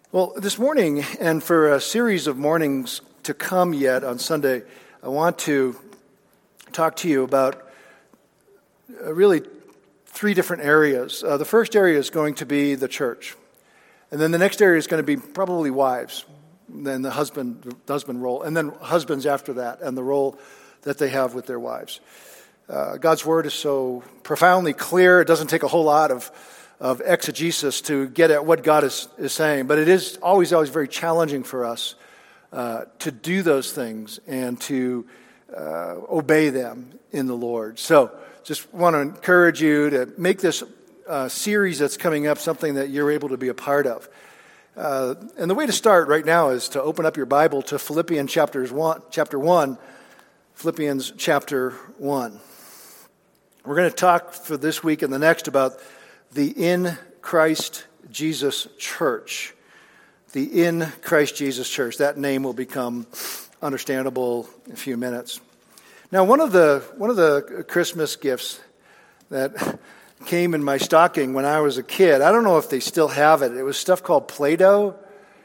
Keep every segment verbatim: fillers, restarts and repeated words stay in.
Well, this morning, and for a series of mornings to come yet on Sunday, I want to talk to you about uh, really three different areas. Uh, the first area is going to be the church. And then the next area is going to be probably wives, then the husband, the husband role, and then husbands after that, and the role that they have with their wives. Uh, God's word is so profoundly clear, it doesn't take a whole lot of of exegesis to get at what God is, is saying. But it is always, always very challenging for us uh, to do those things and to uh, obey them in the Lord. So just want to encourage you to make this uh, series that's coming up something that you're able to be a part of. Uh, and the way to start right now is to open up your Bible to Philippians chapters one, chapter one, Philippians chapter one. We're going to talk for this week and the next about the in Christ Jesus church. The in Christ Jesus church. That name will become understandable in a few minutes. Now, one of the one of the Christmas gifts that came in my stocking when I was a kid, I don't know if they still have it. It was stuff called Play-Doh.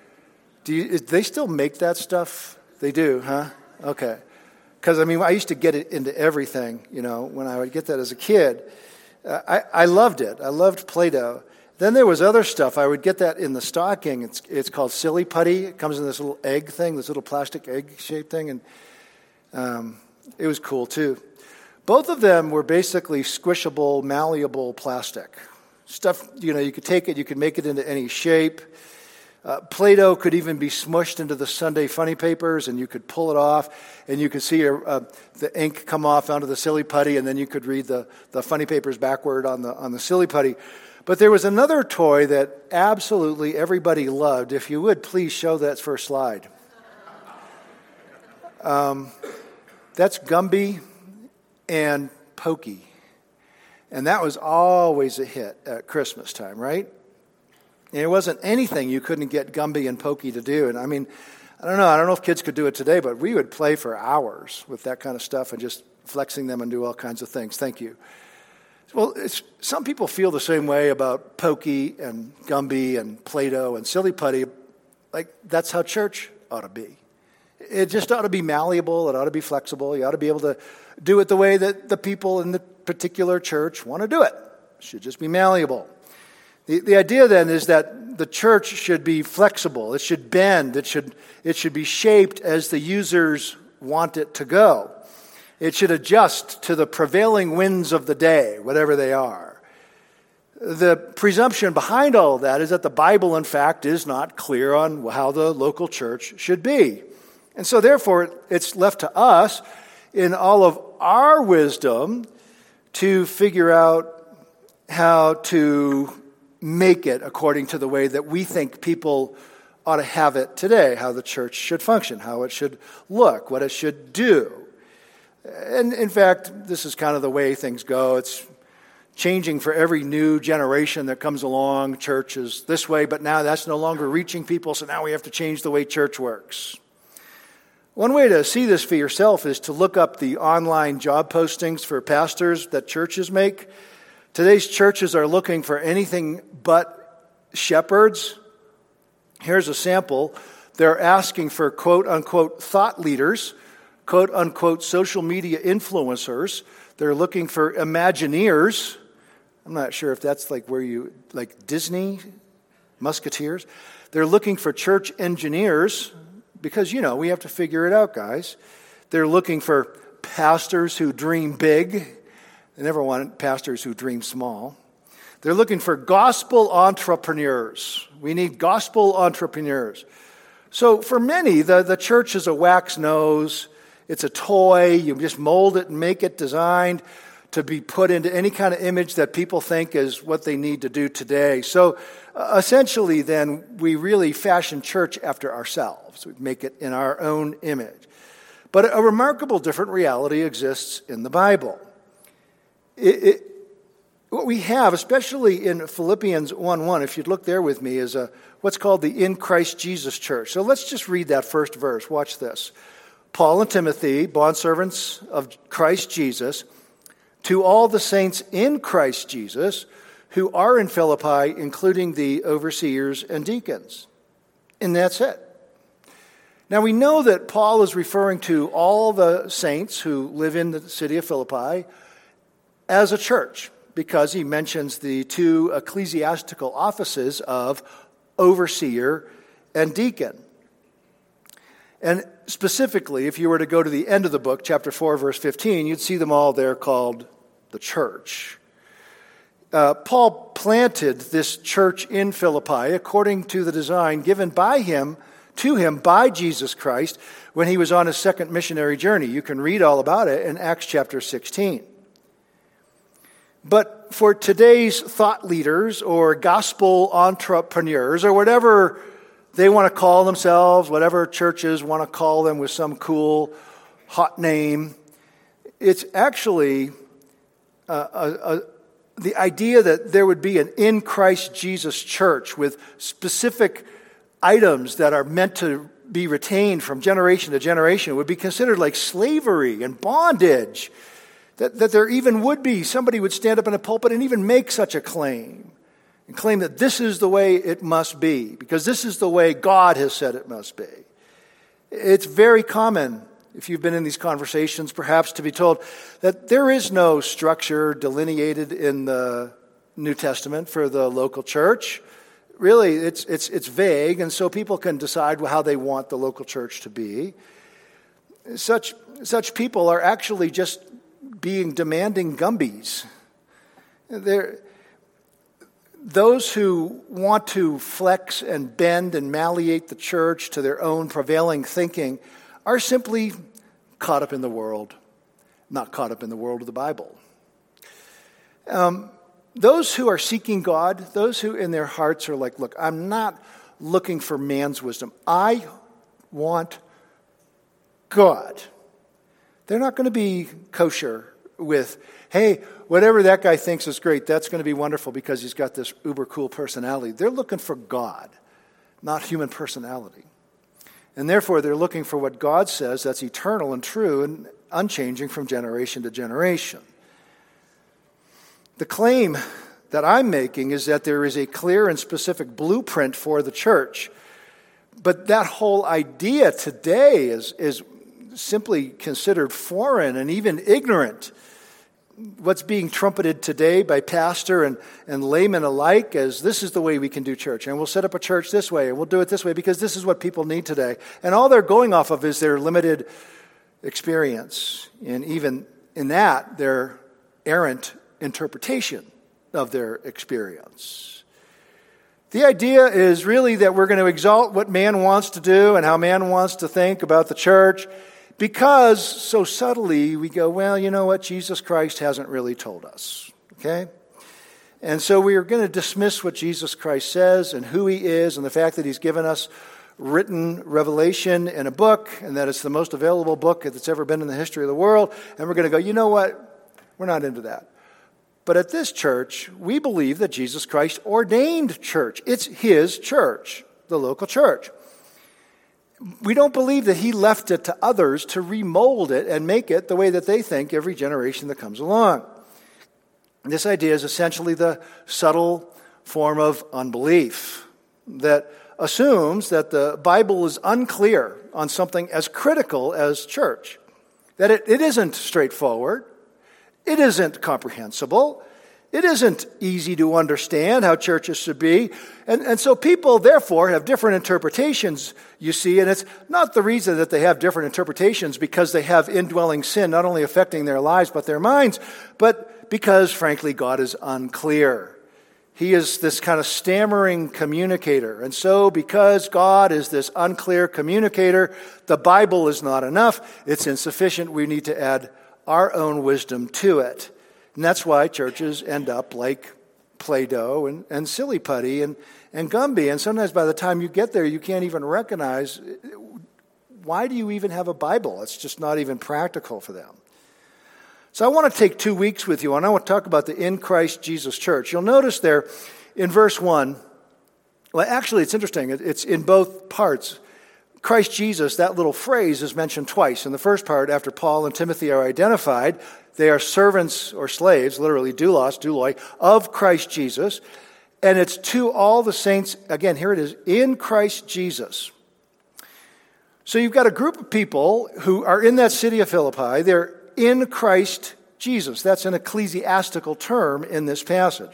Do you, do they still make that stuff? They do, huh? Okay. Because, I mean, I used to get it into everything, you know, when I would get that as a kid. Uh, I, I loved it. I loved Play-Doh. Then there was other stuff. I would get that in the stocking. It's it's called Silly Putty. It comes in this little egg thing, this little plastic egg-shaped thing, and um, it was cool too. Both of them were basically squishable, malleable plastic stuff. You know, you could take it, you could make it into any shape. Uh, Play-Doh could even be smushed into the Sunday funny papers, and you could pull it off, and you could see a, uh, the ink come off onto the Silly Putty, and then you could read the, the funny papers backward on the on the Silly Putty. But there was another toy that absolutely everybody loved. If you would, please show that first slide. Um, that's Gumby and Pokey. And that was always a hit at Christmas time, right? And it wasn't anything you couldn't get Gumby and Pokey to do. And I mean, I don't know. I don't know if kids could do it today, but we would play for hours with that kind of stuff and just flexing them and do all kinds of things. Thank you. Well, it's, some people feel the same way about Pokey and Gumby and Play-Doh and Silly Putty. Like, that's how church ought to be. It just ought to be malleable. It ought to be flexible. You ought to be able to do it the way that the people in the particular church want to do it. It should just be malleable. The, the idea then is that the church should be flexible. It should bend. It should, it should be shaped as the users want it to go. It should adjust to the prevailing winds of the day, whatever they are. The presumption behind all of that is that the Bible, in fact, is not clear on how the local church should be. And so, therefore, it's left to us, in all of our wisdom, to figure out how to make it according to the way that we think people ought to have it today, how the church should function, how it should look, what it should do. And in fact, this is kind of the way things go. It's changing for every new generation that comes along. Church is this way, but now that's no longer reaching people, so now we have to change the way church works. One way to see this for yourself is to look up the online job postings for pastors that churches make. Today's churches are looking for anything but shepherds. Here's a sample. They're asking for quote-unquote thought leaders, quote-unquote social media influencers. They're looking for Imagineers. I'm not sure if that's like where you, like Disney, Musketeers. They're looking for church engineers because, you know, we have to figure it out, guys. They're looking for pastors who dream big. They never want pastors who dream small. They're looking for gospel entrepreneurs. We need gospel entrepreneurs. So for many, the, the church is a wax nose. It's a toy. You just mold it and make it designed to be put into any kind of image that people think is what they need to do today. So uh, essentially then, we really fashion church after ourselves. We make it in our own image. But a remarkable different reality exists in the Bible. It, it, what we have, especially in Philippians one one, if you'd look there with me, is a, what's called the in Christ Jesus church. So let's just read that first verse. Watch this. Paul and Timothy, bondservants of Christ Jesus, to all the saints in Christ Jesus who are in Philippi, including the overseers and deacons. And that's it. Now we know that Paul is referring to all the saints who live in the city of Philippi as a church, because he mentions the two ecclesiastical offices of overseer and deacon. And specifically, if you were to go to the end of the book, chapter four, verse fifteen, you'd see them all there called the church. Uh, Paul planted this church in Philippi according to the design given by him, to him by Jesus Christ when he was on his second missionary journey. You can read all about it in Acts chapter sixteen. But for today's thought leaders or gospel entrepreneurs or whatever they want to call themselves, whatever churches want to call them with some cool, hot name, it's actually a, a, a, the idea that there would be an in Christ Jesus church with specific items that are meant to be retained from generation to generation would be considered like slavery and bondage. That, that there even would be, somebody would stand up in a pulpit and even make such a claim. And claim that this is the way it must be, because this is the way God has said it must be. It's very common, if you've been in these conversations, perhaps to be told that there is no structure delineated in the New Testament for the local church. Really, it's it's it's vague, and so people can decide how they want the local church to be. Such such people are actually just being demanding Gumbies. They're, those who want to flex and bend and malleate the church to their own prevailing thinking are simply caught up in the world, not caught up in the world of the Bible. Um, those who are seeking God, those who in their hearts are like, look, I'm not looking for man's wisdom. I want God. They're not going to be kosher with, hey, whatever that guy thinks is great, that's going to be wonderful because he's got this uber cool personality. They're looking for God, not human personality. And therefore, they're looking for what God says that's eternal and true and unchanging from generation to generation. The claim that I'm making is that there is a clear and specific blueprint for the church. But that whole idea today is, is simply considered foreign and even ignorant. What's being trumpeted today by pastor and, and layman alike as this is the way we can do church. And we'll set up a church this way and we'll do it this way because this is what people need today. And all they're going off of is their limited experience. And even in that, their errant interpretation of their experience. The idea is really that we're going to exalt what man wants to do and how man wants to think about the church, because so subtly we go, well, you know what? Jesus Christ hasn't really told us, okay? And so we are going to dismiss what Jesus Christ says and who he is and the fact that he's given us written revelation in a book and that it's the most available book that's ever been in the history of the world. And we're going to go, you know what? We're not into that. But at this church, we believe that Jesus Christ ordained church. It's his church, the local church. We don't believe that he left it to others to remold it and make it the way that they think every generation that comes along. This idea is essentially the subtle form of unbelief that assumes that the Bible is unclear on something as critical as church, that it, it isn't straightforward, it isn't comprehensible, it isn't easy to understand how churches should be. And, and so people, therefore, have different interpretations, you see. And it's not the reason that they have different interpretations because they have indwelling sin not only affecting their lives but their minds, but because, frankly, God is unclear. He is this kind of stammering communicator. And so because God is this unclear communicator, the Bible is not enough. It's insufficient. We need to add our own wisdom to it. And that's why churches end up like Play-Doh and, and Silly Putty and, and Gumby. And sometimes by the time you get there, you can't even recognize, why do you even have a Bible? It's just not even practical for them. So I want to take two weeks with you, and I want to talk about the in Christ Jesus church. You'll notice there in verse one, well, actually, it's interesting. It's in both parts. Christ Jesus, that little phrase is mentioned twice. In the first part, after Paul and Timothy are identified, they are servants or slaves, literally doulos, douloi, of Christ Jesus. And it's to all the saints, again, here it is, in Christ Jesus. So you've got a group of people who are in that city of Philippi. They're in Christ Jesus. That's an ecclesiastical term in this passage.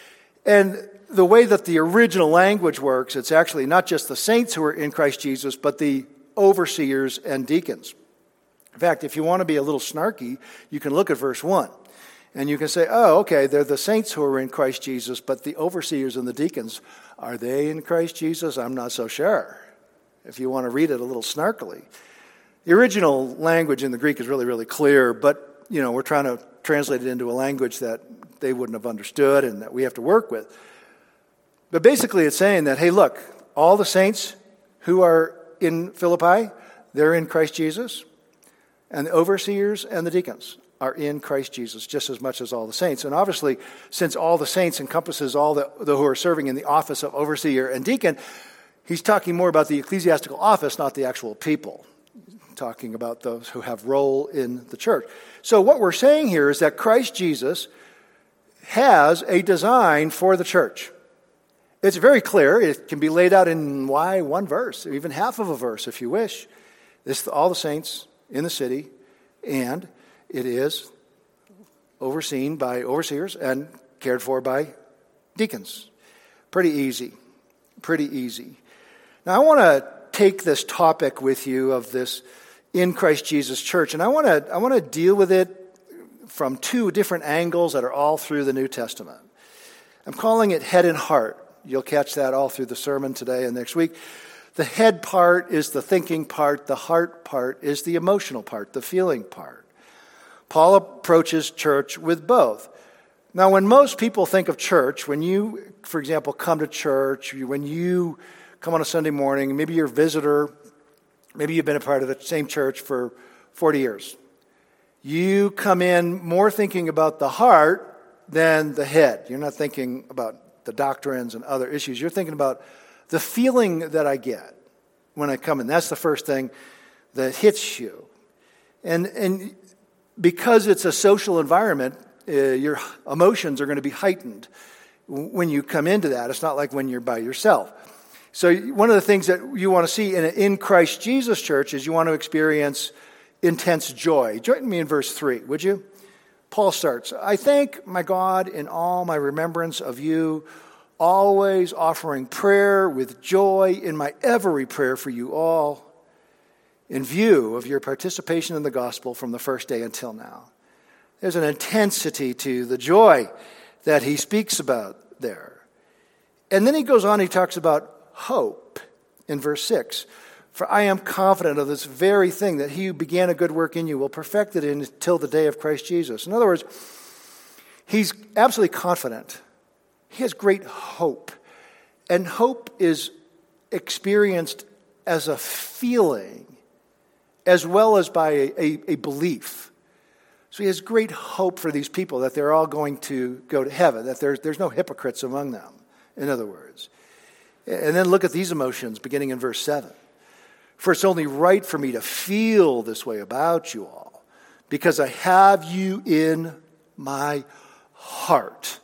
And the way that the original language works, it's actually not just the saints who are in Christ Jesus, but the overseers and deacons. In fact, if you want to be a little snarky, you can look at verse one. And you can say, oh, okay, they're the saints who are in Christ Jesus, but the overseers and the deacons, are they in Christ Jesus? I'm not so sure, if you want to read it a little snarkily. The original language in the Greek is really, really clear, but, you know, we're trying to translate it into a language that they wouldn't have understood and that we have to work with. But basically it's saying that, hey, look, all the saints who are in Philippi, they're in Christ Jesus, and the overseers and the deacons are in Christ Jesus just as much as all the saints. And obviously, since all the saints encompasses all the, the who are serving in the office of overseer and deacon, he's talking more about the ecclesiastical office, not the actual people. Talking about those who have role in the church. So what we're saying here is that Christ Jesus has a design for the church. It's very clear. It can be laid out in why one verse, or even half of a verse if you wish. It's all the saints in the city, and it is overseen by overseers and cared for by deacons. Pretty easy. Pretty easy. Now, I want to take this topic with you of this in Christ Jesus church, and I want to I want to deal with it from two different angles that are all through the New Testament. I'm calling it head and heart. You'll catch that all through the sermon today and next week. The head part is the thinking part. The heart part is the emotional part, the feeling part. Paul approaches church with both. Now, when most people think of church, when you, for example, come to church, when you come on a Sunday morning, maybe you're a visitor, maybe you've been a part of the same church for forty years. You come in more thinking about the heart than the head. You're not thinking about the doctrines and other issues. You're thinking about the feeling that I get when I come in. That's the first thing that hits you. And and because it's a social environment, uh, your emotions are going to be heightened when you come into that. It's not like when you're by yourself. So one of the things that you want to see in an in Christ Jesus church is you want to experience intense joy. Join me in verse three, would you? Paul starts, I thank my God in all my remembrance of you, always offering prayer with joy in my every prayer for you all, in view of your participation in the gospel from the first day until now. There's an intensity to the joy that he speaks about there. And then he goes on, he talks about hope in verse six. For I am confident of this very thing, that he who began a good work in you will perfect it until the day of Christ Jesus. In other words, he's absolutely confident. He has great hope. And hope is experienced as a feeling as well as by a, a, a belief. So he has great hope for these people that they're all going to go to heaven, that there's, there's no hypocrites among them, in other words. And then look at these emotions beginning in verse seven. For it's only right for me to feel this way about you all, because I have you in my heart.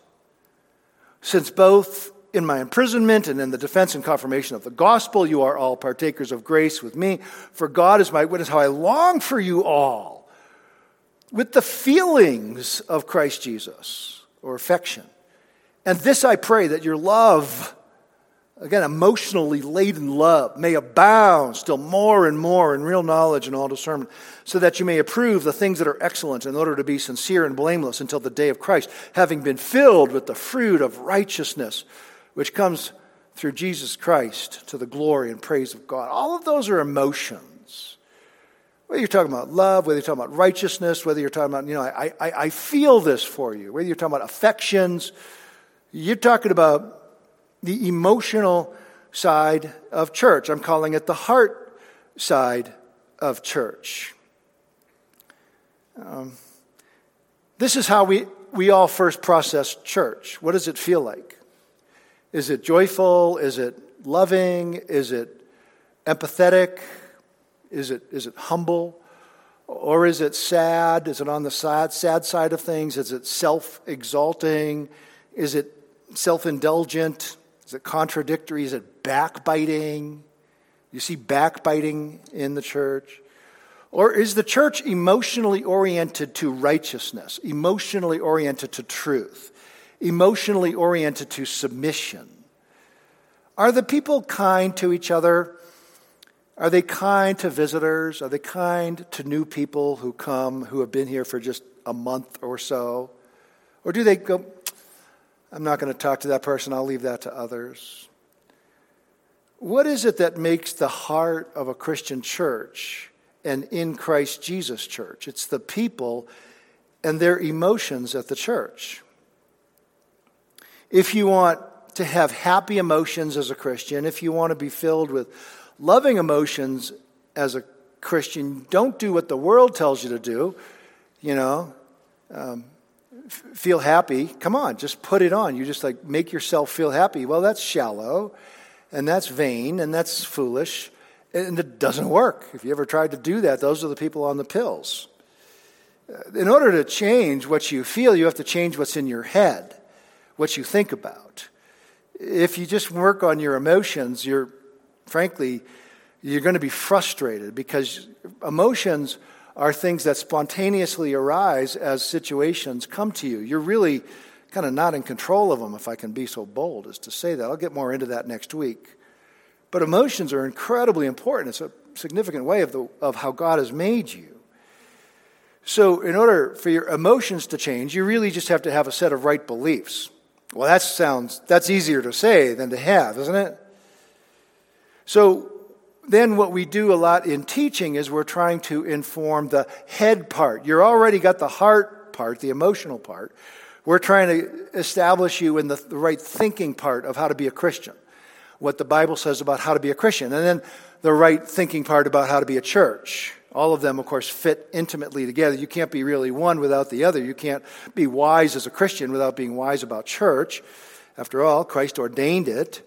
Since both in my imprisonment and in the defense and confirmation of the gospel, you are all partakers of grace with me. For God is my witness how I long for you all with the feelings of Christ Jesus, or affection. And this I pray, that your love, again, emotionally laden love, may abound still more and more in real knowledge and all discernment, so that you may approve the things that are excellent in order to be sincere and blameless until the day of Christ, having been filled with the fruit of righteousness, which comes through Jesus Christ to the glory and praise of God. All of those are emotions. Whether you're talking about love, whether you're talking about righteousness, whether you're talking about, you know, I, I, I feel this for you, whether you're talking about affections, you're talking about the emotional side of church. I'm calling it the heart side of church. Um, this is how we, we all first process church. What does it feel like? Is it joyful? Is it loving? Is it empathetic? Is it is it humble? Or is it sad? Is it on the sad, sad side of things? Is it self-exalting? Is it self-indulgent? Is it contradictory? Is it backbiting? You see backbiting in the church? Or is the church emotionally oriented to righteousness, emotionally oriented to truth, emotionally oriented to submission? Are the people kind to each other? Are they kind to visitors? Are they kind to new people who come, who have been here for just a month or so? Or do they go, I'm not going to talk to that person, I'll leave that to others? What is it that makes the heart of a Christian church and in Christ Jesus church? It's the people and their emotions at the church. If you want to have happy emotions as a Christian, if you want to be filled with loving emotions as a Christian, don't do what the world tells you to do. You know, um, f- feel happy. Come on, just put it on. You just like make yourself feel happy. Well, that's shallow, and that's vain, and that's foolish. And it doesn't work. If you ever tried to do that, those are the people on the pills. In order to change what you feel, you have to change what's in your head, what you think about. If you just work on your emotions, you're, frankly, you're going to be frustrated because emotions are things that spontaneously arise as situations come to you. You're really kind of not in control of them, if I can be so bold as to say that. I'll get more into that next week. But emotions are incredibly important. It's a significant way of the of how God has made you. So in order for your emotions to change, you really just have to have a set of right beliefs. Well, that sounds, that's easier to say than to have, isn't it? So then what we do a lot in teaching is we're trying to inform the head part. You've already got the heart part, the emotional part. We're trying to establish you in the, the right thinking part of how to be a Christian, what the Bible says about how to be a Christian, and then the right thinking part about how to be a church. All of them, of course, fit intimately together. You can't be really one without the other. You can't be wise as a Christian without being wise about church. After all, Christ ordained it.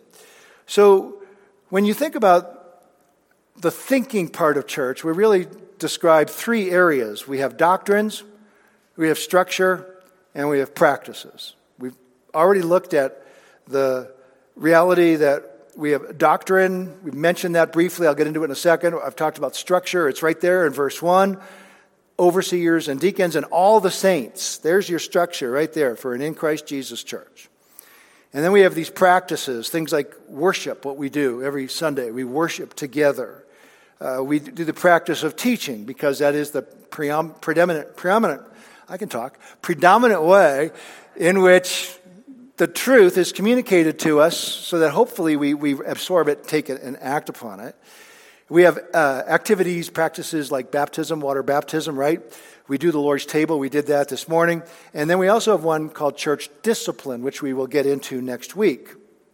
So when you think about the thinking part of church, we really describe three areas. We have doctrines, we have structure, and we have practices. We've already looked at the reality that we have doctrine. We've mentioned that briefly. I'll get into it in a second. I've talked about structure. It's right there in verse one. Overseers and deacons and all the saints. There's your structure right there for an in Christ Jesus church. And then we have these practices, things like worship, what we do every Sunday. We worship together. Uh, we do the practice of teaching because that is the preom- predominant, predominant, I can talk, predominant way in which the truth is communicated to us so that hopefully we, we absorb it, take it, and act upon it. We have uh, activities, practices like baptism, water baptism, right? We do the Lord's table. We did that this morning. And then we also have one called church discipline, which we will get into next week.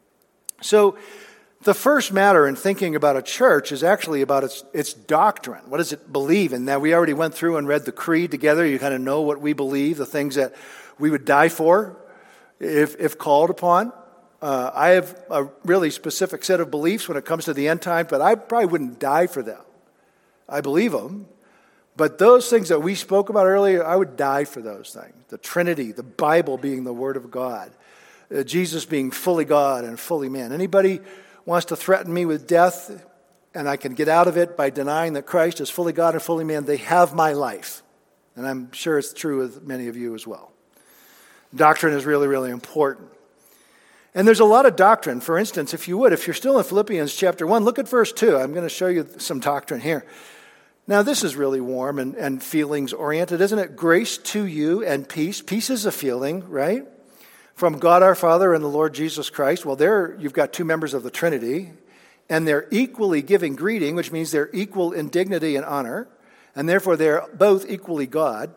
So the first matter in thinking about a church is actually about its, its doctrine. What does it believe in? Now, we already went through and read the creed together. You kind of know what we believe, the things that we would die for if, if called upon. Uh, I have a really specific set of beliefs when it comes to the end time, but I probably wouldn't die for them. I believe them. But those things that we spoke about earlier, I would die for those things. The Trinity, the Bible being the Word of God, uh, Jesus being fully God and fully man. Anybody wants to threaten me with death and I can get out of it by denying that Christ is fully God and fully man, they have my life. And I'm sure it's true with many of you as well. Doctrine is really, really important. And there's a lot of doctrine. For instance, if you would, if you're still in Philippians chapter one, look at verse two. I'm going to show you some doctrine here. Now, this is really warm and, and feelings-oriented, isn't it? Grace to you and peace. Peace is a feeling, right? From God our Father and the Lord Jesus Christ. Well, there you've got two members of the Trinity, and they're equally giving greeting, which means they're equal in dignity and honor, and therefore they're both equally God.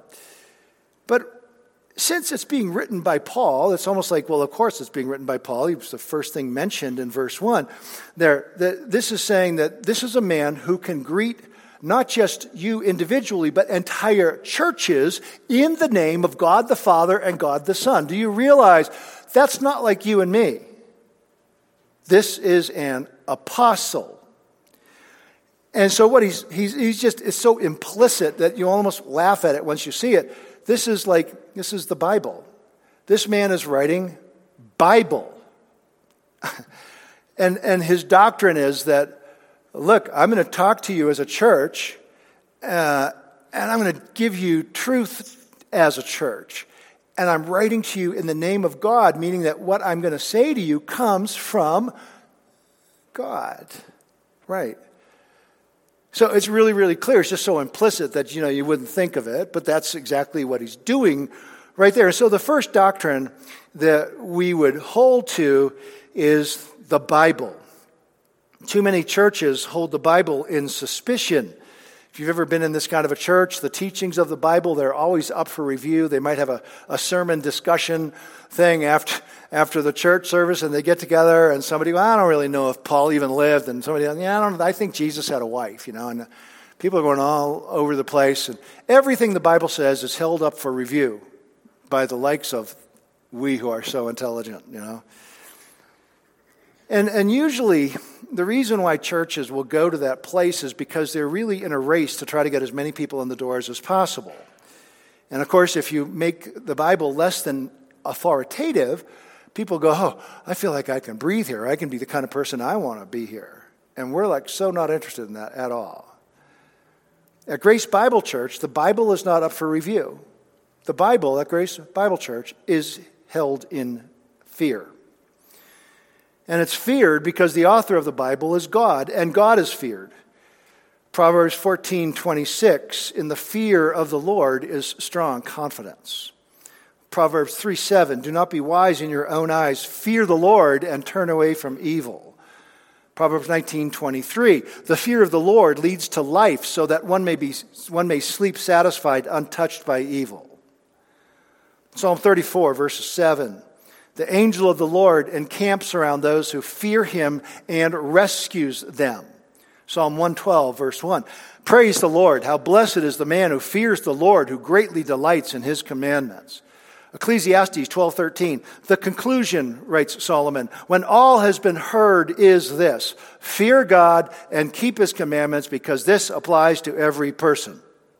But since it's being written by Paul, it's almost like, well, of course it's being written by Paul. He was the first thing mentioned in verse one. There, the, this is saying that this is a man who can greet not just you individually, but entire churches in the name of God the Father and God the Son. Do you realize that's not like you and me? This is an apostle. And so what he's, he's, he's just, it's so implicit that you almost laugh at it once you see it. This is like, this is the Bible. This man is writing Bible. And, and his doctrine is that, look, I'm going to talk to you as a church, uh, and I'm going to give you truth as a church. And I'm writing to you in the name of God, meaning that what I'm going to say to you comes from God. Right. So it's really, really clear. It's just so implicit that, you know, you wouldn't think of it, but that's exactly what he's doing right there. So the first doctrine that we would hold to is the Bible. Too many churches hold the Bible in suspicion. If you've ever been in this kind of a church, the teachings of the Bible, they're always up for review. They might have a, a sermon discussion thing after after the church service, and they get together, and somebody, well, I don't really know if Paul even lived, and somebody, yeah, I don't. I think Jesus had a wife, you know, and people are going all over the place, and everything the Bible says is held up for review by the likes of we who are so intelligent, you know. And and usually the reason why churches will go to that place is because they're really in a race to try to get as many people in the doors as possible. And of course, if you make the Bible less than authoritative, people go, oh, I feel like I can breathe here. I can be the kind of person I want to be here. And we're like so not interested in that at all. At Grace Bible Church, the Bible is not up for review. The Bible at Grace Bible Church is held in fear. And it's feared because the author of the Bible is God, and God is feared. Proverbs fourteen twenty-six, in the fear of the Lord is strong confidence. Proverbs three seven, do not be wise in your own eyes. Fear the Lord and turn away from evil. Proverbs nineteen twenty-three, the fear of the Lord leads to life so that one may be one may sleep satisfied, untouched by evil. Psalm thirty-four, verse seven, the angel of the Lord encamps around those who fear him and rescues them. Psalm one twelve, verse one. Praise the Lord. How blessed is the man who fears the Lord, who greatly delights in his commandments. Ecclesiastes twelve thirteen. The conclusion, writes Solomon, when all has been heard is this: fear God and keep his commandments, because this applies to every person.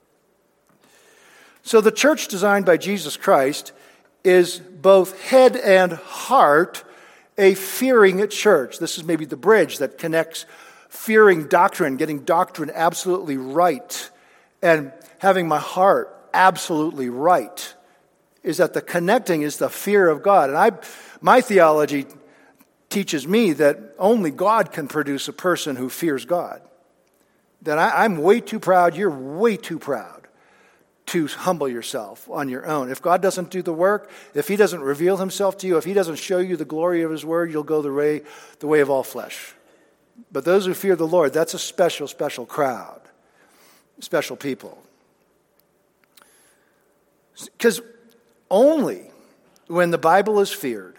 So the church designed by Jesus Christ is both head and heart a fearing church. This is maybe the bridge that connects fearing doctrine, getting doctrine absolutely right, and having my heart absolutely right, is that the connecting is the fear of God. And I, my theology teaches me that only God can produce a person who fears God. That I, I'm way too proud, you're way too proud to humble yourself on your own. If God doesn't do the work, if he doesn't reveal himself to you, if he doesn't show you the glory of his word, you'll go the way, the way of all flesh. But those who fear the Lord, that's a special, special crowd, special people. Because only when the Bible is feared,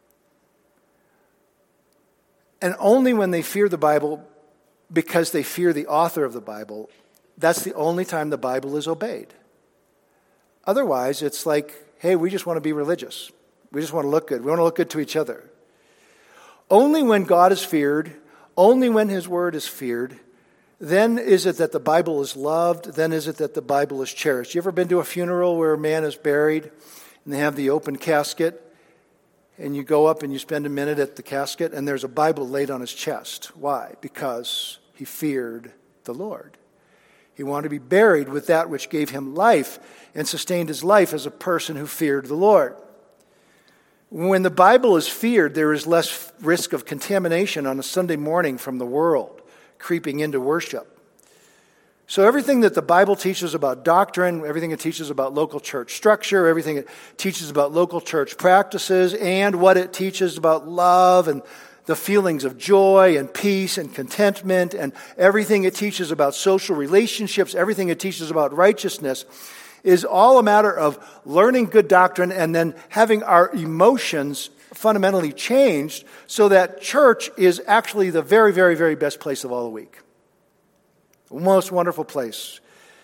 and only when they fear the Bible because they fear the author of the Bible, that's the only time the Bible is obeyed. Otherwise, it's like, hey, we just want to be religious. We just want to look good. We want to look good to each other. Only when God is feared, only when his word is feared, then is it that the Bible is loved, then is it that the Bible is cherished. You ever been to a funeral where a man is buried and they have the open casket, and you go up and you spend a minute at the casket and there's a Bible laid on his chest? Why? Because he feared the Lord. He wanted to be buried with that which gave him life and sustained his life as a person who feared the Lord. When the Bible is feared, there is less risk of contamination on a Sunday morning from the world creeping into worship. So everything that the Bible teaches about doctrine, everything it teaches about local church structure, everything it teaches about local church practices, and what it teaches about love and the feelings of joy and peace and contentment, and everything it teaches about social relationships, everything it teaches about righteousness, is all a matter of learning good doctrine and then having our emotions fundamentally changed so that church is actually the very, very, very best place of all the week. The most wonderful place.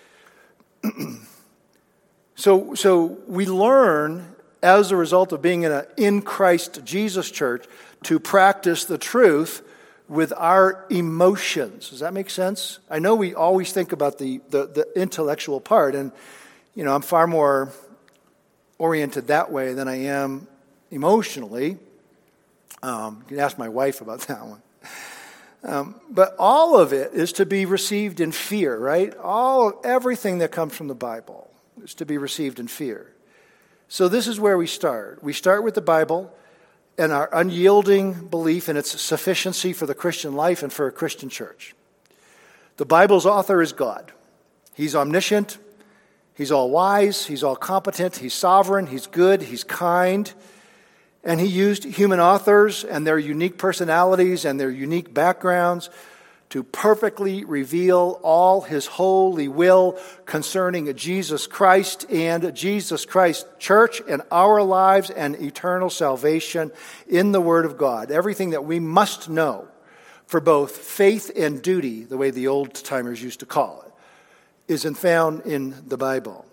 so, so we learn as a result of being in an in Christ Jesus church to practice the truth with our emotions. Does that make sense? I know we always think about the, the, the intellectual part, and you know, I'm far more oriented that way than I am emotionally. Um, you can ask my wife about that one. Um, but all of it is to be received in fear, right? All everything that comes from the Bible is to be received in fear. So this is where we start. We start with the Bible and our unyielding belief in its sufficiency for the Christian life and for a Christian church. The Bible's author is God. He's omniscient. He's all wise. He's all competent. He's sovereign. He's good. He's kind. And he used human authors and their unique personalities and their unique backgrounds to perfectly reveal all his holy will concerning Jesus Christ and Jesus Christ's church and our lives and eternal salvation in the Word of God. Everything that we must know for both faith and duty, the way the old-timers used to call it, is found in the Bible.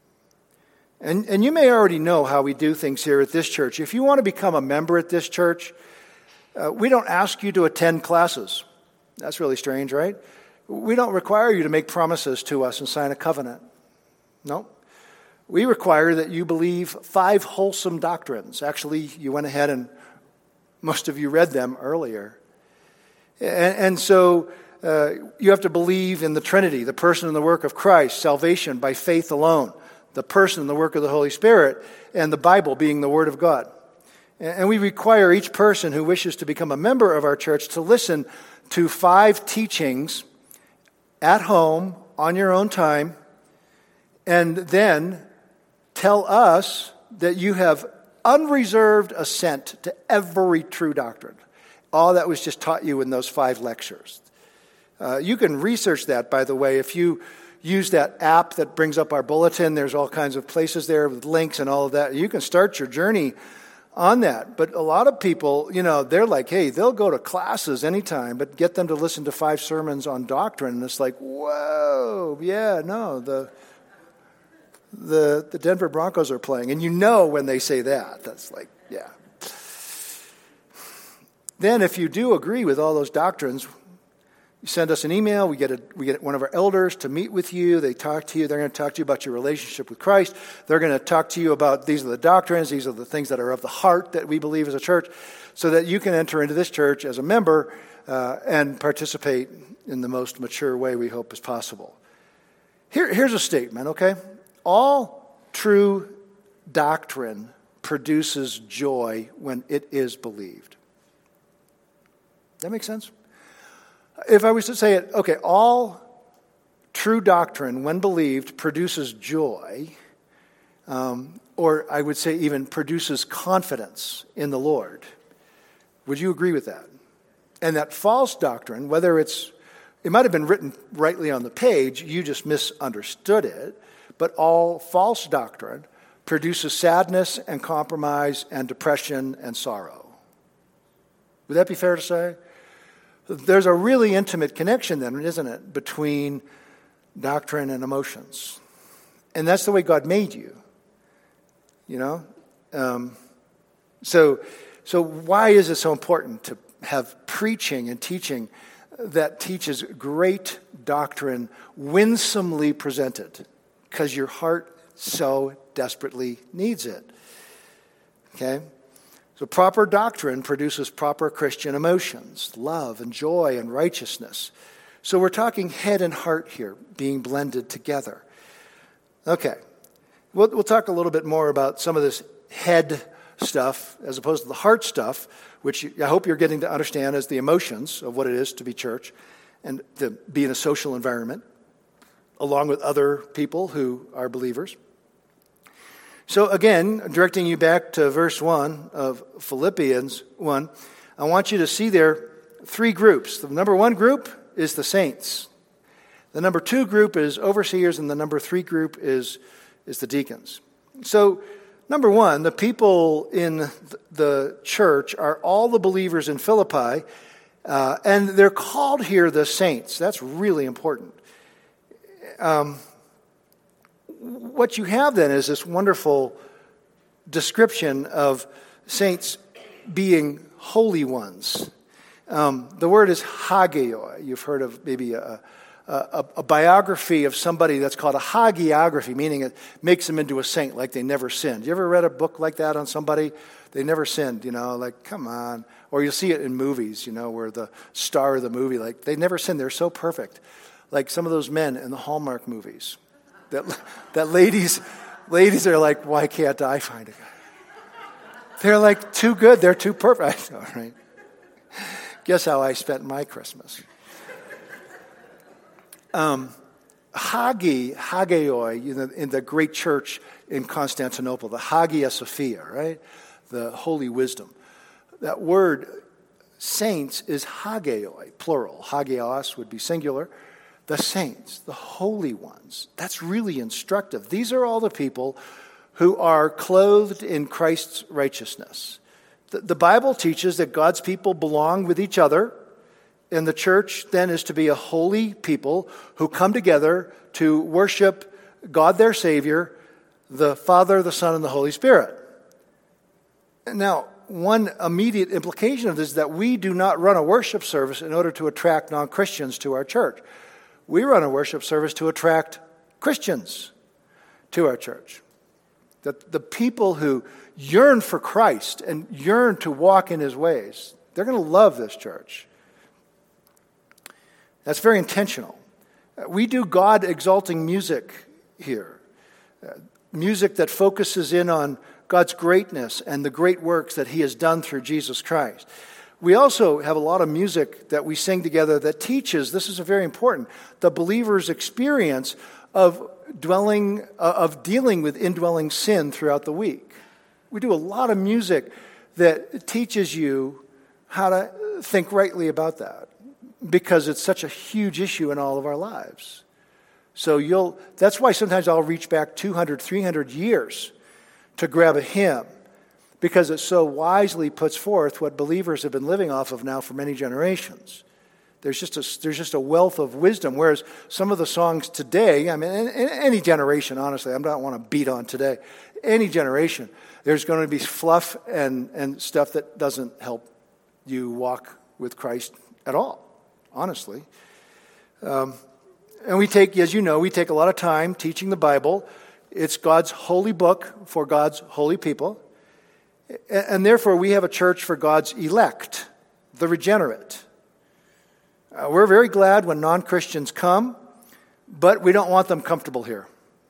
And, and you may already know how we do things here at this church. If you want to become a member at this church, uh, we don't ask you to attend classes. That's really strange, right? We don't require you to make promises to us and sign a covenant. No. We require that you believe five wholesome doctrines. Actually, you went ahead and most of you read them earlier. And, and so uh, you have to believe in the Trinity, the person and the work of Christ, salvation by faith alone, the person and the work of the Holy Spirit, and the Bible being the Word of God. And we require each person who wishes to become a member of our church to listen to five teachings at home on your own time, and then tell us that you have unreserved assent to every true doctrine. All that was just taught you in those five lectures. Uh, you can research that, by the way, if you use that app that brings up our bulletin. There's all kinds of places there with links and all of that. You can start your journey on that. But a lot of people, you know, they're like, hey, they'll go to classes anytime, but get them to listen to five sermons on doctrine. And it's like, whoa, yeah, no, the the the Denver Broncos are playing. And you know when they say that. That's like, yeah. Then if you do agree with all those doctrines, you send us an email, we get a, we get one of our elders to meet with you. They talk to you. They're going to talk to you about your relationship with Christ. They're going to talk to you about these are the doctrines, these are the things that are of the heart that we believe as a church, so that you can enter into this church as a member uh, and participate in the most mature way we hope is possible. Here, here's a statement, okay? All true doctrine produces joy when it is believed. That make sense? If I was to say it, okay, all true doctrine, when believed, produces joy, um, or I would say even produces confidence in the Lord. Would you agree with that? And that false doctrine, whether it's, it might have been written rightly on the page, you just misunderstood it, but all false doctrine produces sadness and compromise and depression and sorrow. Would that be fair to say? There's a really intimate connection then, isn't it, between doctrine and emotions. And that's the way God made you, you know? Um, so, so why is it so important to have preaching and teaching that teaches great doctrine winsomely presented? Because your heart so desperately needs it, okay? So proper doctrine produces proper Christian emotions, love and joy and righteousness. So we're talking head and heart here being blended together. Okay, we'll, we'll talk a little bit more about some of this head stuff as opposed to the heart stuff, which I hope you're getting to understand as the emotions of what it is to be church and to be in a social environment along with other people who are believers. So again, directing you back to verse one of Philippians one, I want you to see there three groups. The number one group is the saints. The number two group is overseers, and the number three group is, is the deacons. So number one, the people in the church are all the believers in Philippi, uh, and they're called here the saints. That's really important. Um What you have then is this wonderful description of saints being holy ones. Um, the word is hagioi. You've heard of maybe a, a, a biography of somebody that's called a hagiography, meaning it makes them into a saint like they never sinned. You ever read a book like that on somebody? They never sinned, you know, like, come on. Or you'll see it in movies, you know, where the star of the movie, like, they never sin. They're so perfect. Like some of those men in the Hallmark movies. That that ladies, ladies are like, why can't I find a guy? They're like too good. They're too perfect. All right. Guess how I spent my Christmas. Um, Hagi, Hagioi, you know, in the great church in Constantinople, the Hagia Sophia, right? The holy wisdom. That word, saints, is Hagioi, plural. Hagios would be singular. The saints, the holy ones. That's really instructive. These are all the people who are clothed in Christ's righteousness. The, the Bible teaches that God's people belong with each other, and the church then is to be a holy people who come together to worship God their Savior, the Father, the Son, and the Holy Spirit. Now, one immediate implication of this is that we do not run a worship service in order to attract non-Christians to our church. We run a worship service to attract Christians to our church. That the people who yearn for Christ and yearn to walk in his ways, they're going to love this church. That's very intentional. We do God-exalting music here. Uh, music that focuses in on God's greatness and the great works that he has done through Jesus Christ. We also have a lot of music that we sing together that teaches, this is very important, the believer's experience of dwelling, uh, of dealing with indwelling sin throughout the week. We do a lot of music that teaches you how to think rightly about that, because it's such a huge issue in all of our lives. So you'll, that's why sometimes I'll reach back two hundred, three hundred years to grab a hymn, because it so wisely puts forth what believers have been living off of now for many generations. There's just a, there's just a wealth of wisdom, whereas some of the songs today, I mean, in, in any generation, honestly, I don't want to beat on today, any generation, there's going to be fluff and, and stuff that doesn't help you walk with Christ at all, honestly. Um, and we take, as you know, we take a lot of time teaching the Bible. It's God's holy book for God's holy people. And therefore, we have a church for God's elect, the regenerate. Uh, we're very glad when non-Christians come, but we don't want them comfortable here.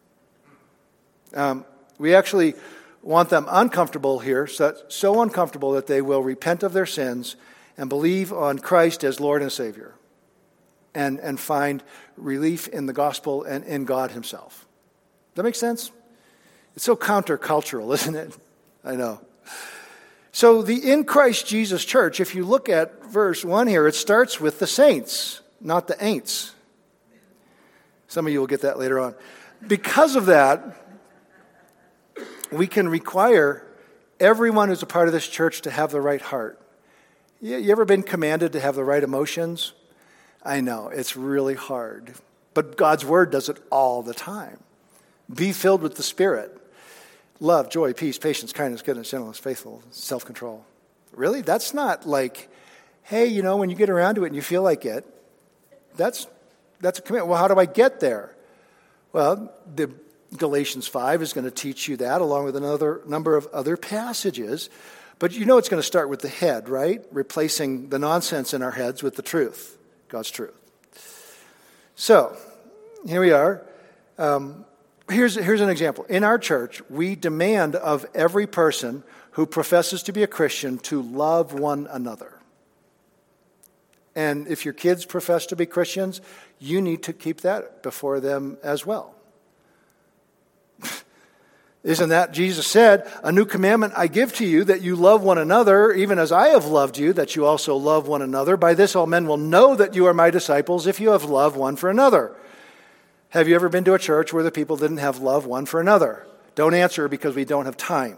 Um, we actually want them uncomfortable here, so, so uncomfortable that they will repent of their sins and believe on Christ as Lord and Savior, and, and find relief in the gospel and in God himself. Does that make sense? It's so countercultural, isn't it? I know. So the in Christ Jesus church, if you look at verse one here, it starts with the saints, not the ain'ts. Some of you will get that later on. Because of that, we can require everyone who's a part of this church to have the right heart. You, you ever been commanded to have the right emotions? I know, it's really hard. But God's word does it all the time. Be filled with the Spirit. Love, joy, peace, patience, kindness, goodness, gentleness, faithful, self-control. Really? That's not like, hey, you know, when you get around to it and you feel like it, that's that's a commitment. Well, how do I get there? Well, the Galatians five is going to teach you that, along with another number of other passages. But you know it's going to start with the head, right? Replacing the nonsense in our heads with the truth, God's truth. So, here we are. Um, Here's, here's an example. In our church, we demand of every person who professes to be a Christian to love one another. And if your kids profess to be Christians, you need to keep that before them as well. Isn't that Jesus said, a new commandment I give to you, that you love one another, even as I have loved you, that you also love one another. By this all men will know that you are my disciples, if you have love one for another. Have you ever been to a church where the people didn't have love one for another? Don't answer because we don't have time.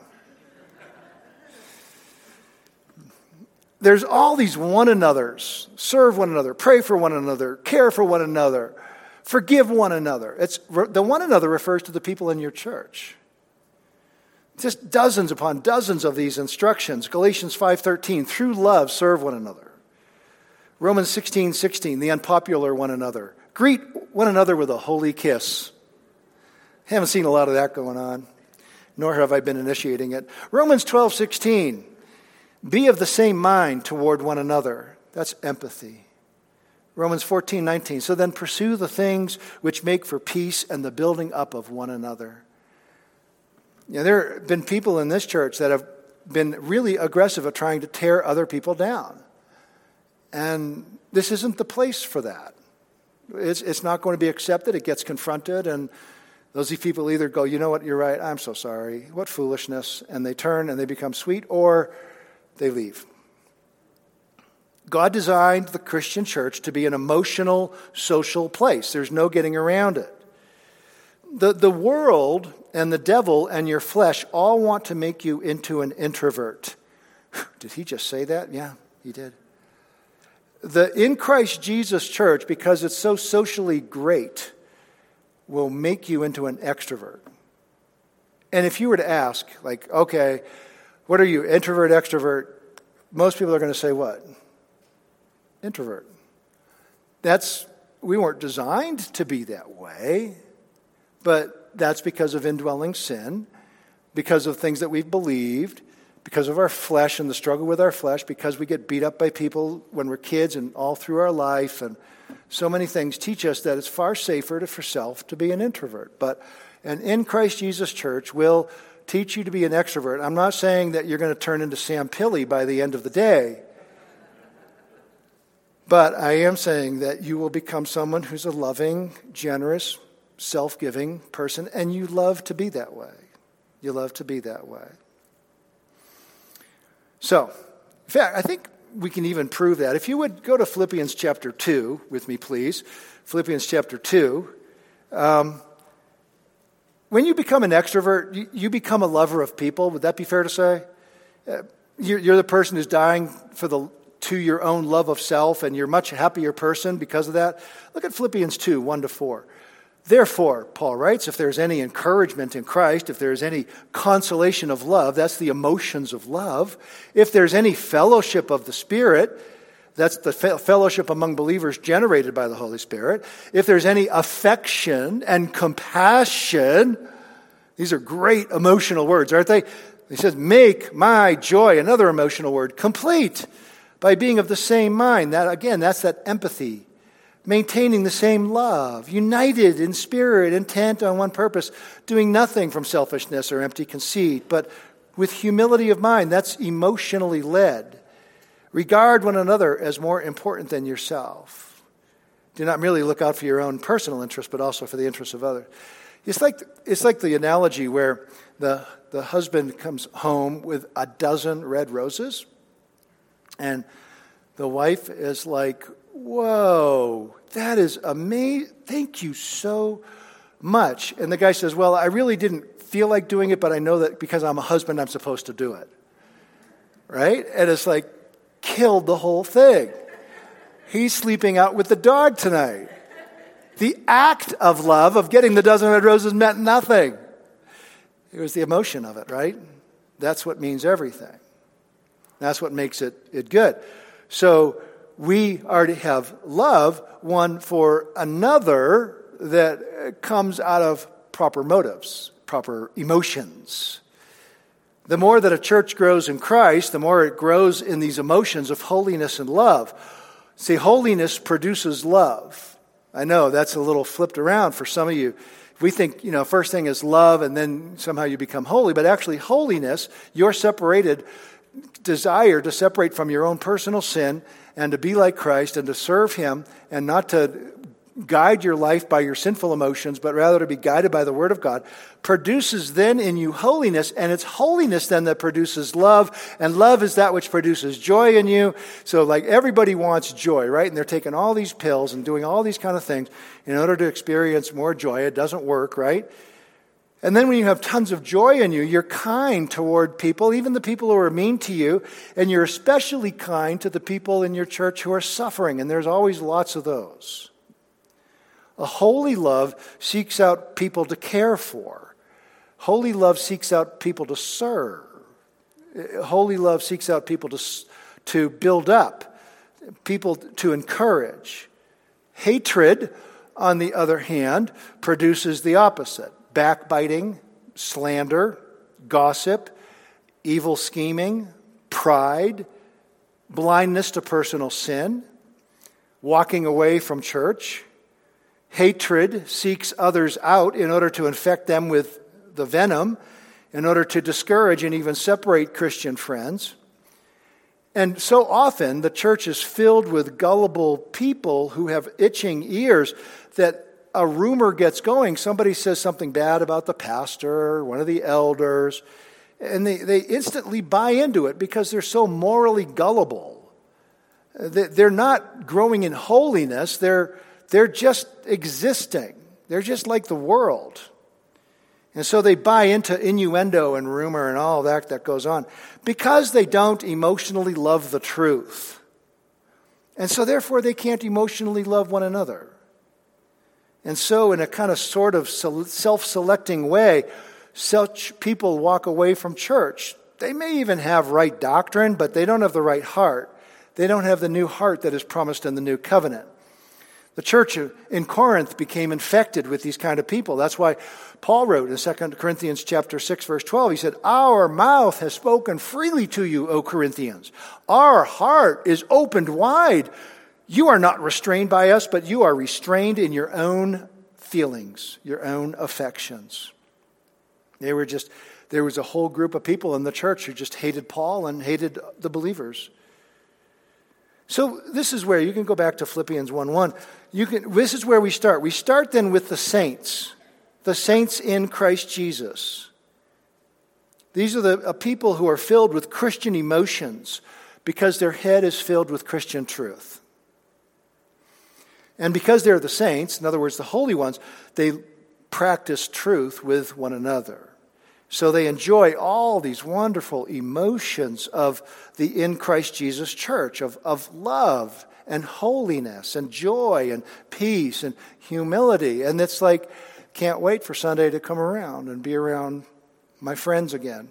There's all these one another's. Serve one another, pray for one another, care for one another, forgive one another. It's the one another refers to the people in your church. Just dozens upon dozens of these instructions. Galatians five thirteen, through love serve one another. Romans sixteen sixteen, the unpopular one another. Greet one another with a holy kiss. I haven't seen a lot of that going on, nor have I been initiating it. Romans twelve sixteen. Be of the same mind toward one another. That's empathy. Romans fourteen nineteen. So then pursue the things which make for peace and the building up of one another. You know, there have been people in this church that have been really aggressive at trying to tear other people down. And this isn't the place for that. It's, it's not going to be accepted. It gets confronted, and those people either go, you know what, you're right, I'm so sorry, what foolishness, and they turn and they become sweet, or they leave. God designed the Christian church to be an emotional, social place. There's no getting around it. The, the world and the devil and your flesh all want to make you into an introvert. Did he just say that? Yeah, he did. The in Christ Jesus church, because it's so socially great, will make you into an extrovert. And if you were to ask, like, okay, what are you, introvert, extrovert? Most people are going to say what? Introvert. That's, we weren't designed to be that way, but that's because of indwelling sin, because of things that we've believed, because of our flesh and the struggle with our flesh, because we get beat up by people when we're kids and all through our life, and so many things teach us that it's far safer to, for self to be an introvert. But an in Christ Jesus church will teach you to be an extrovert. I'm not saying that you're going to turn into Sam Pilley by the end of the day, but I am saying that you will become someone who's a loving, generous, self-giving person, and you love to be that way. You love to be that way. So, in fact, I think we can even prove that. If you would go to Philippians chapter two with me, please. Philippians chapter two. Um, when you become an extrovert, you, you become a lover of people. Would that be fair to say? Uh, you're, you're the person who's dying for the to your own love of self, and you're a much happier person because of that. Look at Philippians two, one to four. Therefore, Paul writes, if there's any encouragement in Christ, if there's any consolation of love, that's the emotions of love. If there's any fellowship of the Spirit, that's the fellowship among believers generated by the Holy Spirit. If there's any affection and compassion, these are great emotional words, aren't they? He says, make my joy, another emotional word, complete by being of the same mind. That again, that's that empathy. Maintaining the same love, united in spirit, intent on one purpose, doing nothing from selfishness or empty conceit, but with humility of mind. That's emotionally led. Regard one another as more important than yourself. Do not merely look out for your own personal interests, but also for the interests of others. It's like it's like the analogy where the, the husband comes home with a dozen red roses, and the wife is like, whoa, that is amazing. Thank you so much. And the guy says, well, I really didn't feel like doing it, but I know that because I'm a husband, I'm supposed to do it. Right? And it's like, killed the whole thing. He's sleeping out with the dog tonight. The act of love, of getting the dozen red roses, meant nothing. It was the emotion of it, right? That's what means everything. That's what makes it, it good. So we are to have love one for another that comes out of proper motives, proper emotions. The more that a church grows in Christ, the more it grows in these emotions of holiness and love. See, holiness produces love. I know that's a little flipped around for some of you. We think, you know, first thing is love and then somehow you become holy. But actually holiness, you're separated, desire to separate from your own personal sin and to be like Christ and to serve Him and not to guide your life by your sinful emotions, but rather to be guided by the Word of God, produces then in you holiness, and it's holiness then that produces love, and love is that which produces joy in you. So like everybody wants joy, right? And they're taking all these pills and doing all these kind of things in order to experience more joy. It doesn't work, right? And then when you have tons of joy in you, you're kind toward people, even the people who are mean to you, and you're especially kind to the people in your church who are suffering, and there's always lots of those. A holy love seeks out people to care for. Holy love seeks out people to serve. Holy love seeks out people to, to build up, people to encourage. Hatred, on the other hand, produces the opposite. Backbiting, slander, gossip, evil scheming, pride, blindness to personal sin, walking away from church. Hatred seeks others out in order to infect them with the venom, in order to discourage and even separate Christian friends. And so often the church is filled with gullible people who have itching ears that a rumor gets going. Somebody says something bad about the pastor, one of the elders, and they, they instantly buy into it because they're so morally gullible. They're not growing in holiness. They're, they're just existing. They're just like the world. And so they buy into innuendo and rumor and all that that goes on because they don't emotionally love the truth. And so therefore they can't emotionally love one another. And so in a kind of sort of self-selecting way, such people walk away from church. They may even have right doctrine, but they don't have the right heart. They don't have the new heart that is promised in the new covenant. The church in Corinth became infected with these kind of people. That's why Paul wrote in Second Corinthians chapter six, verse twelve, he said, "Our mouth has spoken freely to you, O Corinthians. Our heart is opened wide. You are not restrained by us, but you are restrained in your own feelings, your own affections." They were just, there was a whole group of people in the church who just hated Paul and hated the believers. So this is where you can go back to Philippians one one. You can. This is where we start. We start then with the saints, the saints in Christ Jesus. These are the uh, people who are filled with Christian emotions because their head is filled with Christian truth. And because they're the saints, in other words, the holy ones, they practice truth with one another. So they enjoy all these wonderful emotions of the in Christ Jesus church, of, of love and holiness and joy and peace and humility. And it's like, can't wait for Sunday to come around and be around my friends again.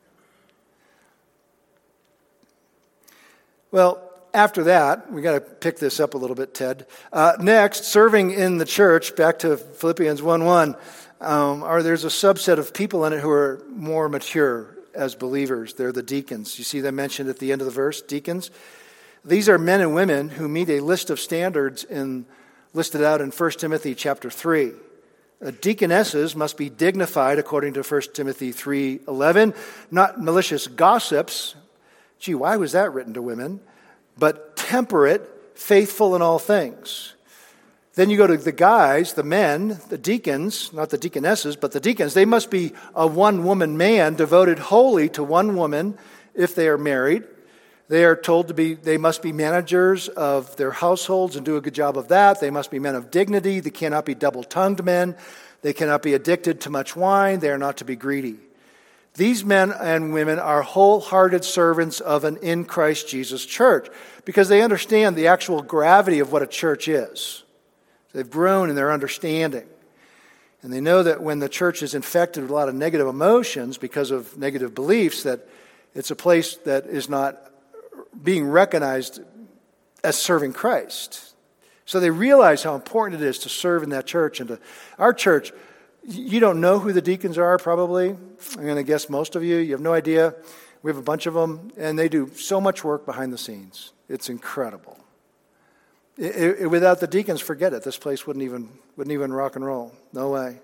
Well, after that, we got to pick this up a little bit, Ted. Uh, next, serving in the church, back to Philippians one one. Um, or there's a subset of people in it who are more mature as believers. They're the deacons. You see them mentioned at the end of the verse, deacons. These are men and women who meet a list of standards in, listed out in First Timothy chapter three. Uh, deaconesses must be dignified according to First Timothy three eleven, not malicious gossips. Gee, why was that written to women? But temperate, faithful in all things. Then you go to the guys, the men, the deacons, not the deaconesses, but the deacons. They must be a one-woman man devoted wholly to one woman if they are married. They are told to be, they must be managers of their households and do a good job of that. They must be men of dignity. They cannot be double-tongued men. They cannot be addicted to much wine. They are not to be greedy. These men and women are wholehearted servants of an in Christ Jesus church because they understand the actual gravity of what a church is. They've grown in their understanding. And they know that when the church is infected with a lot of negative emotions because of negative beliefs, that it's a place that is not being recognized as serving Christ. So they realize how important it is to serve in that church. And to our church, you don't know who the deacons are probably. I'm going to guess most of you. You have no idea. We have a bunch of them, and they do so much work behind the scenes. It's incredible. It, it, without the deacons, forget it. This place wouldn't even wouldn't even rock and roll. No way.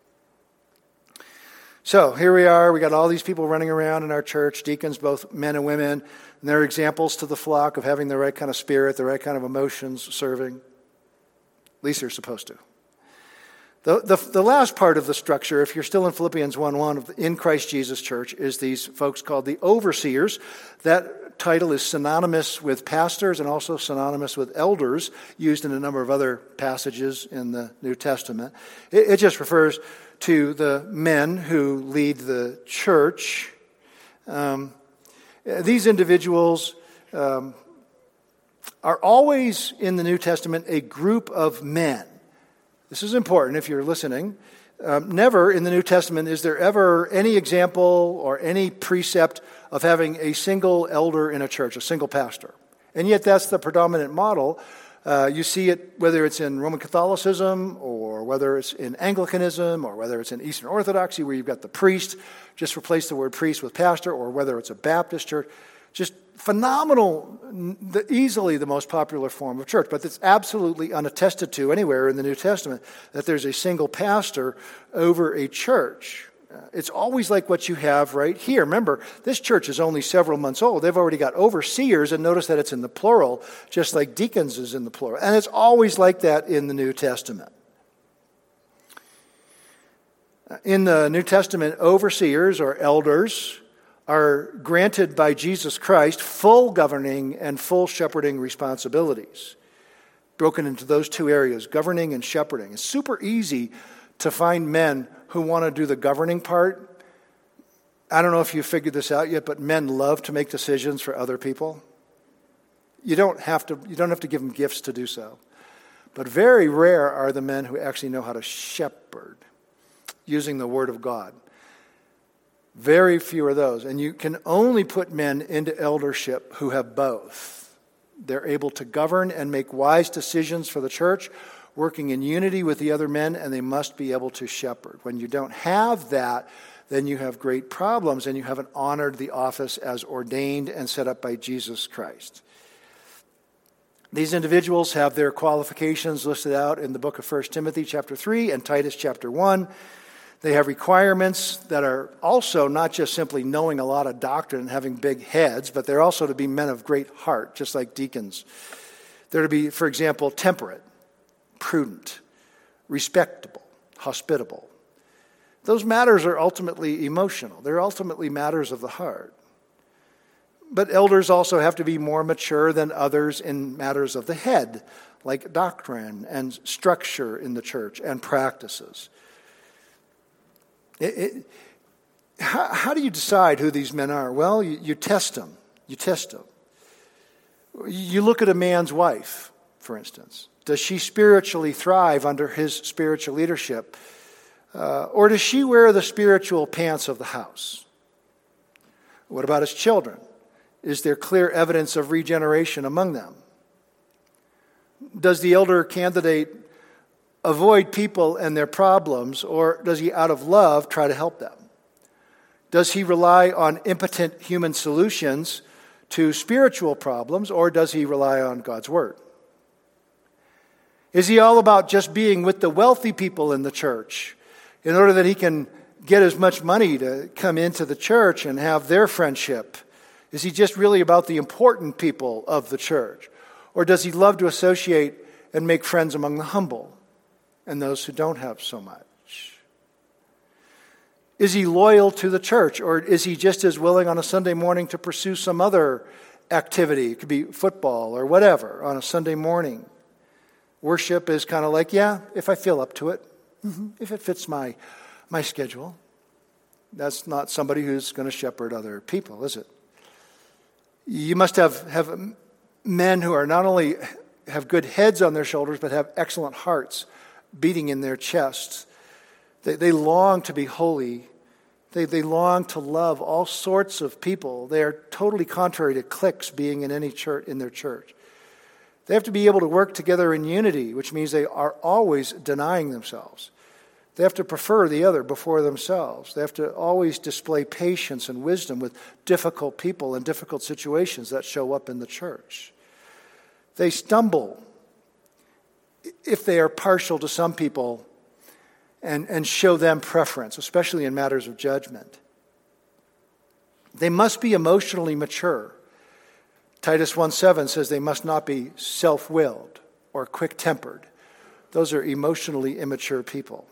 So here we are. We got all these people running around in our church, deacons, both men and women, and they're examples to the flock of having the right kind of spirit, the right kind of emotions, serving. At least they're supposed to. The, the, the last part of the structure, if you're still in Philippians one one, of the in Christ Jesus church, is these folks called the overseers. That title is synonymous with pastors and also synonymous with elders, used in a number of other passages in the New Testament. It, it just refers to the men who lead the church. Um, these individuals um, are always in the New Testament a group of men. This is important if you're listening. Um, never in the New Testament is there ever any example or any precept of having a single elder in a church, a single pastor. And yet that's the predominant model. Uh, you see it whether it's in Roman Catholicism or whether it's in Anglicanism or whether it's in Eastern Orthodoxy where you've got the priest, just replace the word priest with pastor, or whether it's a Baptist church. Just phenomenal, the, easily the most popular form of church, but it's absolutely unattested to anywhere in the New Testament that there's a single pastor over a church. It's always like what you have right here. Remember, this church is only several months old. They've already got overseers, and notice that it's in the plural, just like deacons is in the plural. And it's always like that in the New Testament. In the New Testament, overseers or elders are granted by Jesus Christ full governing and full shepherding responsibilities, broken into those two areas, governing and shepherding. It's super easy to find men who want to do the governing part. I don't know if you figured this out yet, but men love to make decisions for other people. You don't have to, you don't have to give them gifts to do so. But very rare are the men who actually know how to shepherd using the Word of God. Very few are those. And you can only put men into eldership who have both. They're able to govern and make wise decisions for the church, working in unity with the other men, and they must be able to shepherd. When you don't have that, then you have great problems, and you haven't honored the office as ordained and set up by Jesus Christ. These individuals have their qualifications listed out in the book of First Timothy chapter three and Titus chapter one. They have requirements that are also not just simply knowing a lot of doctrine and having big heads, but they're also to be men of great heart, just like deacons. They're to be, for example, temperate, prudent, respectable, hospitable. Those matters are ultimately emotional. They're ultimately matters of the heart. But elders also have to be more mature than others in matters of the head, like doctrine and structure in the church and practices. It, it, how, how do you decide who these men are? Well, you, you test them. You test them. You look at a man's wife, for instance. Does she spiritually thrive under his spiritual leadership? Uh, or does she wear the spiritual pants of the house? What about his children? Is there clear evidence of regeneration among them? Does the elder candidate avoid people and their problems, or does he, out of love, try to help them? Does he rely on impotent human solutions to spiritual problems, or does he rely on God's word? Is he all about just being with the wealthy people in the church in order that he can get as much money to come into the church and have their friendship? Is he just really about the important people of the church? Or does he love to associate and make friends among the humble and those who don't have so much? Is he loyal to the church, or is he just as willing on a Sunday morning to pursue some other activity? It could be football or whatever on a Sunday morning. Worship is kind of like, yeah, if I feel up to it, mm-hmm. if it fits my my schedule. That's not somebody who's going to shepherd other people, is it? You must have, have men who are not only have good heads on their shoulders, but have excellent hearts beating in their chests. They, they long to be holy. They, they long to love all sorts of people. They are totally contrary to cliques being in any church in their church. They have to be able to work together in unity, which means they are always denying themselves. They have to prefer the other before themselves. They have to always display patience and wisdom with difficult people and difficult situations that show up in the church. They stumble if they are partial to some people and, and show them preference, especially in matters of judgment. They must be emotionally mature. Titus one seven says they must not be self-willed or quick-tempered. Those are emotionally immature people.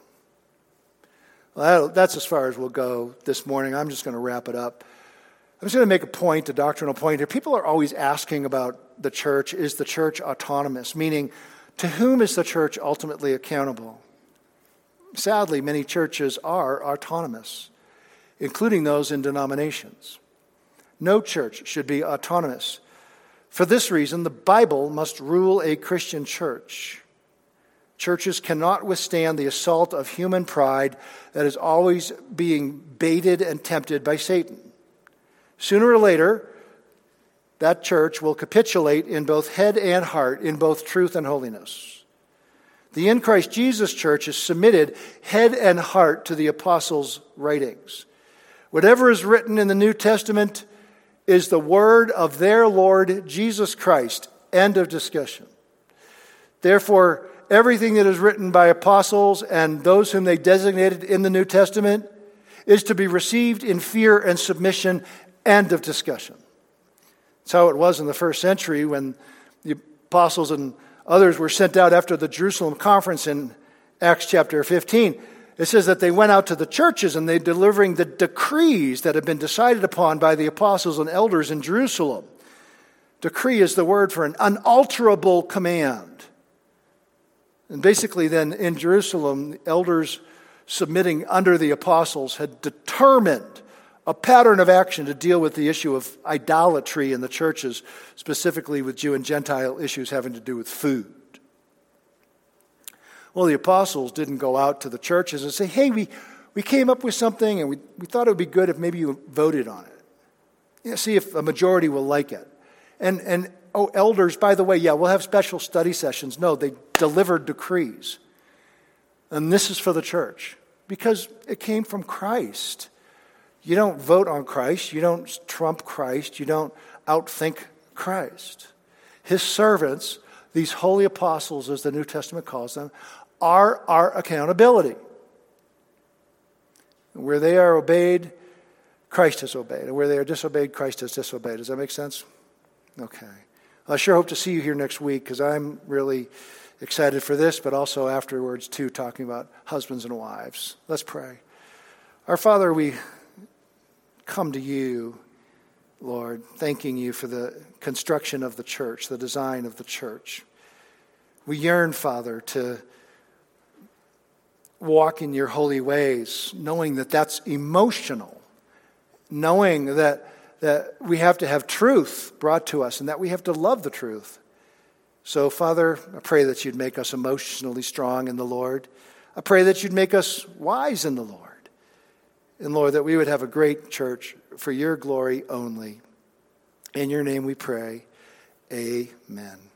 Well, that's as far as we'll go this morning. I'm just going to wrap it up. I'm just going to make a point, a doctrinal point here. People are always asking about the church. Is the church autonomous? Meaning, to whom is the church ultimately accountable? Sadly, many churches are autonomous, including those in denominations. No church should be autonomous. For this reason, the Bible must rule a Christian church. Churches cannot withstand the assault of human pride that is always being baited and tempted by Satan. Sooner or later, that church will capitulate in both head and heart, in both truth and holiness. The in Christ Jesus church is submitted head and heart to the apostles' writings. Whatever is written in the New Testament is the word of their Lord Jesus Christ. End of discussion. Therefore, everything that is written by apostles and those whom they designated in the New Testament is to be received in fear and submission. End of discussion. That's how it was in the first century when the apostles and others were sent out after the Jerusalem conference in Acts chapter fifteen. It says that they went out to the churches and they delivering the decrees that had been decided upon by the apostles and elders in Jerusalem. Decree is the word for an unalterable command. And basically then in Jerusalem, the elders submitting under the apostles had determined a pattern of action to deal with the issue of idolatry in the churches, specifically with Jew and Gentile issues having to do with food. Well, the apostles didn't go out to the churches and say, hey, we, we came up with something and we, we thought it would be good if maybe you voted on it. You know, see if a majority will like it. And, and oh, elders, by the way, yeah, we'll have special study sessions. No, they delivered decrees. And this is for the church because it came from Christ. You don't vote on Christ. You don't trump Christ. You don't outthink Christ. His servants, these holy apostles, as the New Testament calls them, are our accountability. Where they are obeyed, Christ has obeyed. And where they are disobeyed, Christ has disobeyed. Does that make sense? Okay. I sure hope to see you here next week because I'm really excited for this, but also afterwards too, talking about husbands and wives. Let's pray. Our Father, we come to you, Lord, thanking you for the construction of the church, the design of the church. We yearn, Father, to walk in your holy ways, knowing that that's emotional, knowing that, that we have to have truth brought to us and that we have to love the truth. So, Father, I pray that you'd make us emotionally strong in the Lord. I pray that you'd make us wise in the Lord. And, Lord, that we would have a great church for your glory only. In your name we pray. Amen.